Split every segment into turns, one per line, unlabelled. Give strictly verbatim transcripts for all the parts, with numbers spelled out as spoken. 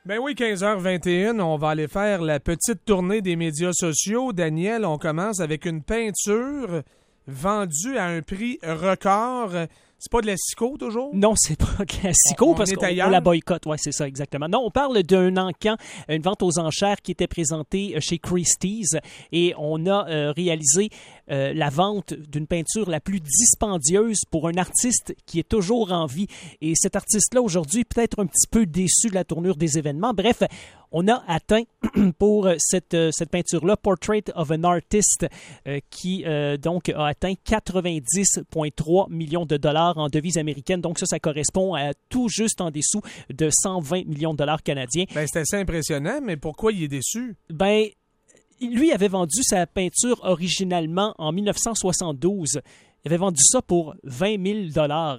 Ben oui, quinze heures vingt et une, on va aller faire la petite tournée des médias sociaux. Daniel, on commence avec une peinture vendue à un prix record. C'est pas de la Sico, toujours?
Non, c'est pas de la Sico,
On- on
parce
est
qu'on
ailleurs?
on la boycotte. Oui, c'est ça, exactement. Non, on parle d'un encan, une vente aux enchères qui était présentée chez Christie's, et on a euh, réalisé euh, la vente d'une peinture la plus dispendieuse pour un artiste qui est toujours en vie. Et cet artiste-là, aujourd'hui, est peut-être un petit peu déçu de la tournure des événements. Bref, on a atteint pour cette, cette peinture-là, Portrait of an Artist, euh, qui euh, donc a atteint quatre-vingt-dix virgule trois millions de dollars en devises américaines. Donc ça, ça correspond à tout juste en dessous de cent vingt millions de dollars canadiens.
Ben, c'est assez impressionnant, mais pourquoi il est déçu?
Ben, lui avait vendu sa peinture originalement en mille neuf cent soixante-douze. Il avait vendu ça pour vingt mille dollars.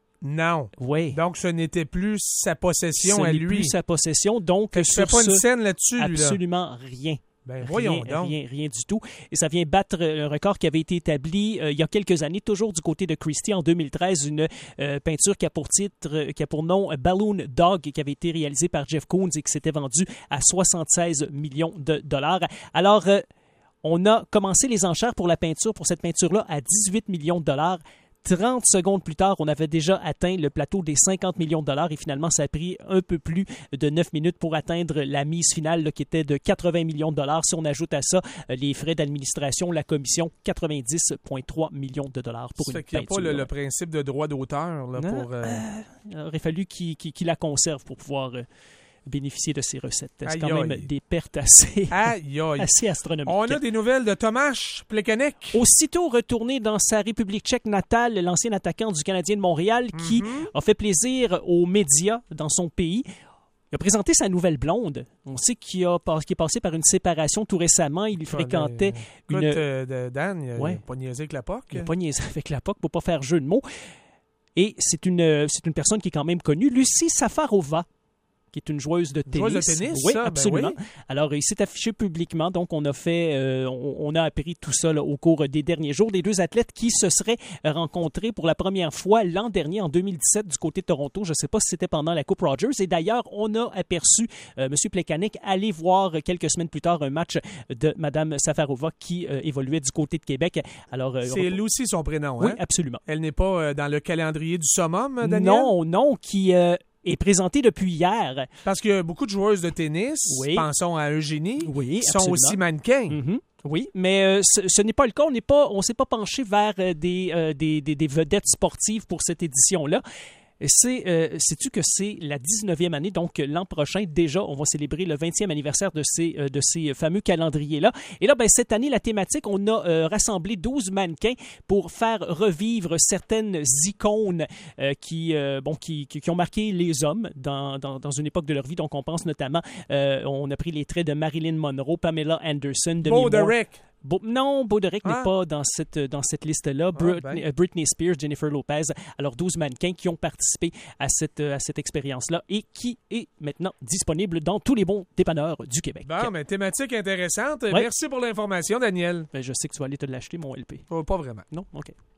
Non.
Oui.
Donc, ce n'était plus sa possession
Ce
à
n'est
lui.
plus sa possession. Donc,
Tu
sur
fais pas
ce,
une scène là-dessus, lui, là.
absolument rien.
Ben, voyons
rien,
donc.
rien, rien du tout. Et ça vient battre un record qui avait été établi euh, il y a quelques années, toujours du côté de Christie, en deux mille treize, une euh, peinture qui a pour titre, euh, qui a pour nom Balloon Dog, qui avait été réalisée par Jeff Koons et qui s'était vendue à soixante-seize millions de dollars. Alors, euh, on a commencé les enchères pour la peinture, pour cette peinture-là, à dix-huit millions de dollars. trente secondes plus tard, on avait déjà atteint le plateau des cinquante millions de dollars et finalement, ça a pris un peu plus de neuf minutes pour atteindre la mise finale là, qui était de quatre-vingts millions de dollars. Si on ajoute à ça euh, les frais d'administration, la commission, quatre-vingt-dix virgule trois millions de dollars pour
Ça fait
une
qu'il n'y a
peinture.
pas le, le principe de droit d'auteur là,
Non,
pour... euh,
Il aurait fallu qu'il qu'il- qu'il la conserve pour pouvoir euh, bénéficier de ces recettes. C'est
Aïe,
quand même
aïe.
des pertes assez,
Aïe, aïe.
assez astronomiques.
On a des nouvelles de Tomáš Plekanec.
Aussitôt retourné dans sa République tchèque natale, l'ancien attaquant du Canadien de Montréal qui a fait plaisir aux médias dans son pays. Il a présenté sa nouvelle blonde. On sait qu'il, a, qu'il est passé par une séparation tout récemment. Il fréquentait
Écoute,
une...
euh, de- Dan, il a
Ouais.
pas niaisé avec la P O C.
Il n'a pas niaisé avec la P O C pour pas faire jeu de mots. Et c'est une, c'est une personne qui est quand même connue, Lucie Safarova, qui est une joueuse de tennis.
Joueuse de tennis,
oui,
ça, ben
absolument.
oui.
Alors, il s'est affiché publiquement, donc on a fait, euh, on, on a appris tout ça là, au cours des derniers jours. Des deux athlètes qui se seraient rencontrés pour la première fois l'an dernier, en deux mille dix-sept, du côté de Toronto. Je ne sais pas si c'était pendant la Coupe Rogers. Et d'ailleurs, on a aperçu euh, M. Plekanec aller voir quelques semaines plus tard un match de Mme Safarova qui euh, évoluait du côté de Québec. Alors, euh,
C'est Lucie son prénom,
oui,
hein?
absolument.
Elle n'est pas euh, dans le calendrier du summum, Daniel?
Non, non, qui euh, est présenté depuis hier.
Parce qu'il y a beaucoup de joueuses de tennis,
Oui.
pensons à Eugénie,
Oui,
qui sont
absolument.
aussi mannequins.
Mhm. Oui, mais euh, ce, ce n'est pas le cas. On n'est pas, on s'est pas penché vers euh, des, euh, des, des, des vedettes sportives pour cette édition-là. C'est, euh, sais-tu que c'est la dix-neuvième année, donc l'an prochain, déjà, on va célébrer le vingtième anniversaire de ces, euh, de ces fameux calendriers-là. Et là, ben, cette année, la thématique, on a euh, rassemblé douze mannequins pour faire revivre certaines icônes euh, qui, euh, bon, qui, qui, qui ont marqué les hommes dans, dans, dans une époque de leur vie. Donc, on pense notamment, euh, on a pris les traits de Marilyn Monroe, Pamela Anderson, Demi
Beau
Moore.
Derek.
Bo- non, Bauderick
Ah.
n'est pas dans cette, dans cette liste-là. Britney,
ben.
euh, Britney Spears, Jennifer Lopez, alors douze mannequins qui ont participé à cette, à cette expérience-là et qui est maintenant disponible dans tous les bons dépanneurs du Québec.
Bon, mais thématique intéressante.
Ouais.
Merci pour l'information, Daniel.
Ben, je sais que tu vas aller te l'acheter, mon L P.
Oh, pas vraiment.
Non? OK.